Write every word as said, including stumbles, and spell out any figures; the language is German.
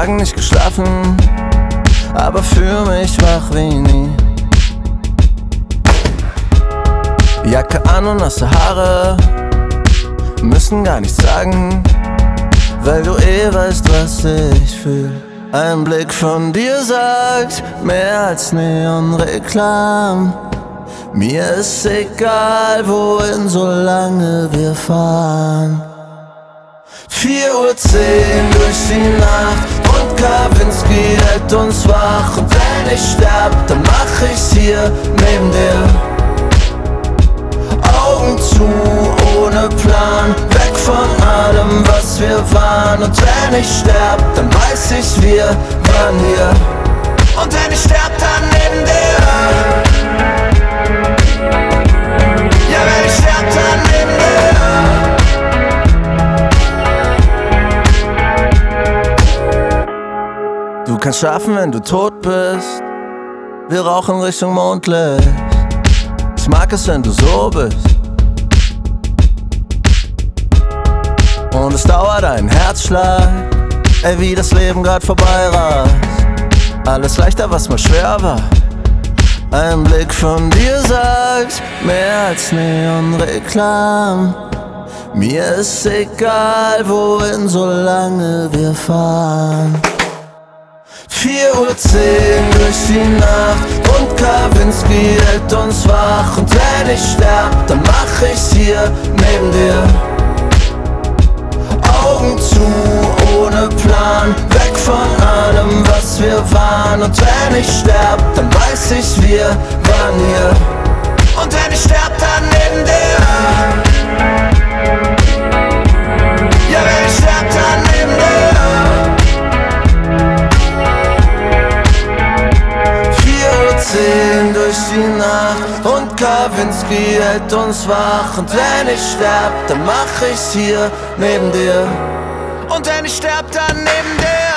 Tagen nicht geschlafen, aber fühl mich wach wie nie. Jacke an und nasse Haare müssen gar nichts sagen, weil du eh weißt, was ich fühl. Ein Blick von dir sagt mehr als Neonreklam. Mir ist egal, wohin, solange wir fahren. Vier Uhr zehn durch die Nacht und Kawinski hält uns wach. Und wenn ich sterb, dann mach ich's hier neben dir. Augen zu, ohne Plan, weg von allem, was wir waren. Und wenn ich sterb, dann weiß ich, wir waren hier. Und wenn ich sterb, dann neben dir. Ja, wenn ich sterb, dann neben dir. Du kannst schlafen, wenn du tot bist. Wir rauchen Richtung Mondlicht. Ich mag es, wenn du so bist. Und es dauert einen Herzschlag, ey, wie das Leben grad vorbei rast. Alles leichter, was mal schwer war. Ein Blick von dir sagt mehr als Neonreklam. Mir ist egal, wohin, solange wir fahren. Vier Uhr zehn durch die Nacht und Kawinski hält uns wach. Und wenn ich sterb, dann mach ich's hier neben dir. Augen zu, ohne Plan, weg von allem, was wir waren. Und wenn ich sterb, dann weiß ich, wir waren hier. Und wenn ich sterb, dann neben dir. Ja, wenn ich sterb, dann neben dir. Vier Uhr zehn durch die Nacht und Kawinski hält uns wach. Und wenn ich sterb, dann mach ich's hier neben dir. Und wenn ich sterb, dann neben dir.